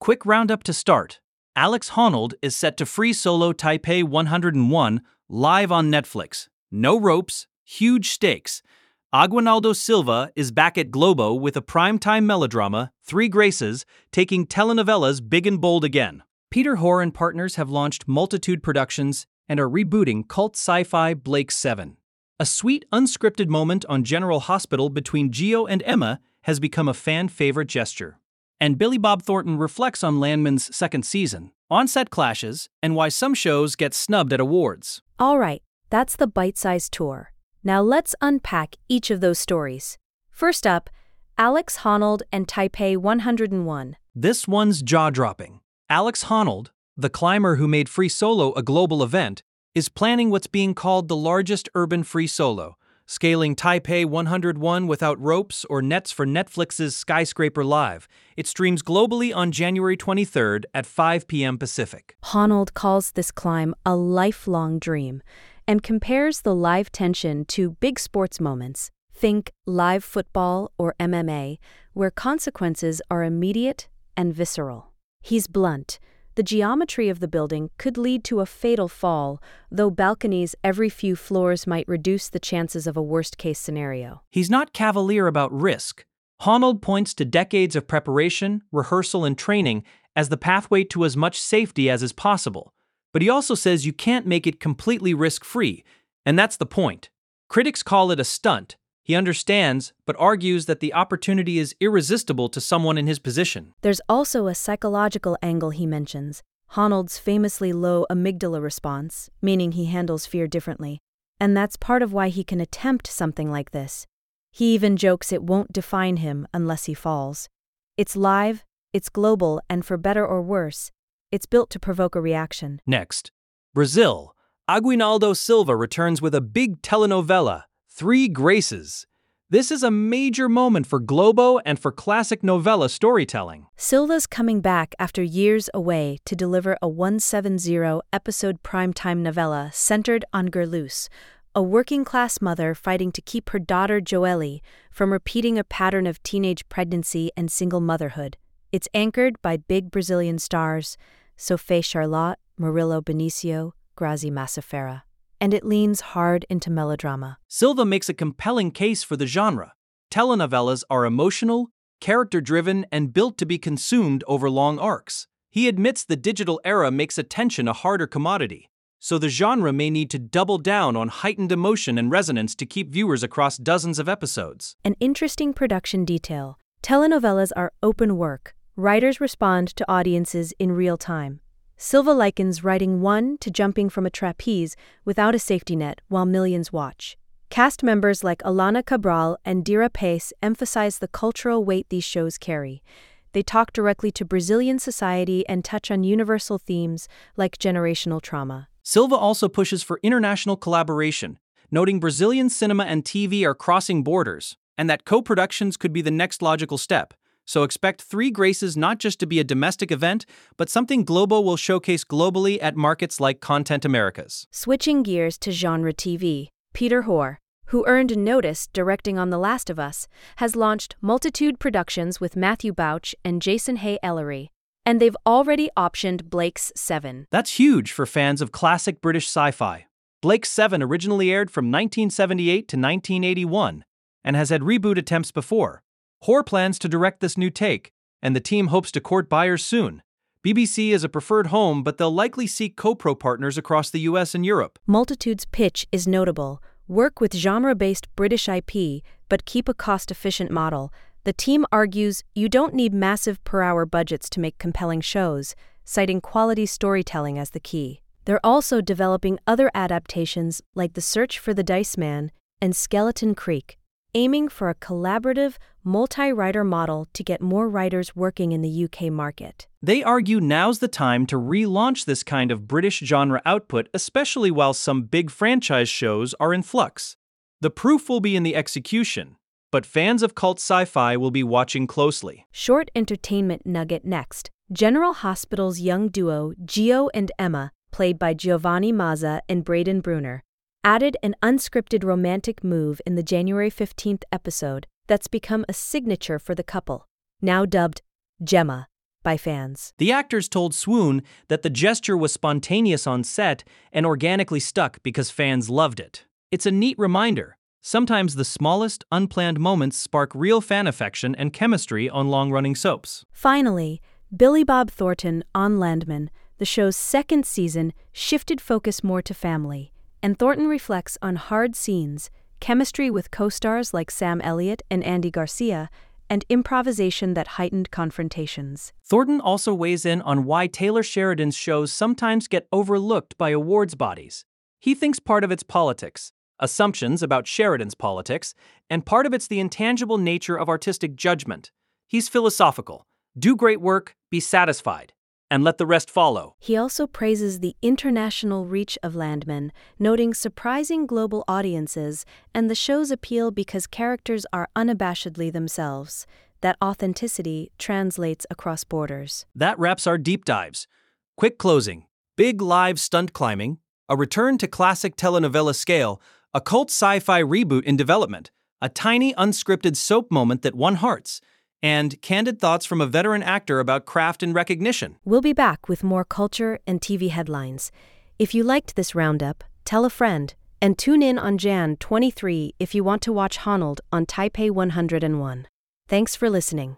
Quick roundup to start. Alex Honnold is set to free solo Taipei 101 live on Netflix. No ropes, huge stakes. Aguinaldo Silva is back at Globo with a primetime melodrama, Three Graces, taking telenovelas big and bold again. Peter Hoare and partners have launched Multitude Productions and are rebooting cult sci-fi Blake 7. A sweet, unscripted moment on General Hospital between Gio and Emma has become a fan-favorite gesture. And Billy Bob Thornton reflects on Landman's second season, on-set clashes, and why some shows get snubbed at awards. All right, that's the bite-sized tour. Now let's unpack each of those stories. First up, Alex Honnold and Taipei 101. This one's jaw-dropping. Alex Honnold, the climber who made Free Solo a global event, is planning what's being called the largest urban free solo, scaling Taipei 101 without ropes or nets for Netflix's Skyscraper Live. It streams globally on January 23rd at 5 p.m. Pacific. Honnold calls this climb a lifelong dream and compares the live tension to big sports moments. Think live football or MMA, where consequences are immediate and visceral. He's blunt. The geometry of the building could lead to a fatal fall, though balconies every few floors might reduce the chances of a worst-case scenario. He's not cavalier about risk. Honnold points to decades of preparation, rehearsal, and training as the pathway to as much safety as is possible. But he also says you can't make it completely risk-free, and that's the point. Critics call it a stunt. He understands, but argues that the opportunity is irresistible to someone in his position. There's also a psychological angle he mentions, Honnold's famously low amygdala response, meaning he handles fear differently. And that's part of why he can attempt something like this. He even jokes it won't define him unless he falls. It's live, it's global, and for better or worse, it's built to provoke a reaction. Next, Brazil. Aguinaldo Silva returns with a big telenovela, Three Graces. This is a major moment for Globo and for classic novella storytelling. Silva's coming back after years away to deliver a 170-episode primetime novella centered on Gerlus, a working-class mother fighting to keep her daughter Joelle from repeating a pattern of teenage pregnancy and single motherhood. It's anchored by big Brazilian stars, Sophie Charlotte, Murilo Benício, Grazi Massafera. And it leans hard into melodrama. Silva makes a compelling case for the genre. Telenovelas are emotional, character-driven, and built to be consumed over long arcs. He admits the digital era makes attention a harder commodity, so the genre may need to double down on heightened emotion and resonance to keep viewers across dozens of episodes. An interesting production detail. Telenovelas are open work. Writers respond to audiences in real time. Silva likens writing one to jumping from a trapeze without a safety net while millions watch. Cast members like Alana Cabral and Dira Pace emphasize the cultural weight these shows carry. They talk directly to Brazilian society and touch on universal themes like generational trauma. Silva also pushes for international collaboration, noting Brazilian cinema and TV are crossing borders, and that co-productions could be the next logical step. So expect Three Graces not just to be a domestic event, but something Globo will showcase globally at markets like Content Americas. Switching gears to genre TV, Peter Hoare, who earned notice directing on The Last of Us, has launched Multitude Productions with Matthew Bauch and Jason Hay Ellery, and they've already optioned Blake's 7. That's huge for fans of classic British sci-fi. Blake's 7 originally aired from 1978 to 1981, and has had reboot attempts before. Hoare plans to direct this new take, and the team hopes to court buyers soon. BBC is a preferred home, but they'll likely seek co-pro partners across the US and Europe. Multitude's pitch is notable. Work with genre-based British IP, but keep a cost-efficient model. The team argues you don't need massive per-hour budgets to make compelling shows, citing quality storytelling as the key. They're also developing other adaptations like The Search for the Dice Man and Skeleton Creek, aiming for a collaborative, multi-writer model to get more writers working in the UK market. They argue now's the time to relaunch this kind of British genre output, especially while some big franchise shows are in flux. The proof will be in the execution, but fans of cult sci-fi will be watching closely. Short entertainment nugget next. General Hospital's young duo, Gio and Emma, played by Giovanni Mazza and Braden Bruner, added an unscripted romantic move in the January 15th episode that's become a signature for the couple. Now dubbed Gemma, by fans. The actors told Swoon that the gesture was spontaneous on set and organically stuck because fans loved it. It's a neat reminder. Sometimes the smallest, unplanned moments spark real fan affection and chemistry on long-running soaps. Finally, Billy Bob Thornton on Landman, the show's second season, shifted focus more to family, and Thornton reflects on hard scenes, chemistry with co-stars like Sam Elliott and Andy Garcia, and improvisation that heightened confrontations. Thornton also weighs in on why Taylor Sheridan's shows sometimes get overlooked by awards bodies. He thinks part of it's politics, assumptions about Sheridan's politics, and part of it's the intangible nature of artistic judgment. He's philosophical. Do great work, be satisfied, and let the rest follow. He also praises the international reach of Landman, noting surprising global audiences and the show's appeal because characters are unabashedly themselves. That authenticity translates across borders. That wraps our deep dives. Quick closing. Big live stunt climbing, a return to classic telenovela scale, a cult sci-fi reboot in development, a tiny unscripted soap moment that won hearts, and candid thoughts from a veteran actor about craft and recognition. We'll be back with more culture and TV headlines. If you liked this roundup, tell a friend, and tune in on Jan 23 if you want to watch Honnold on Taipei 101. Thanks for listening.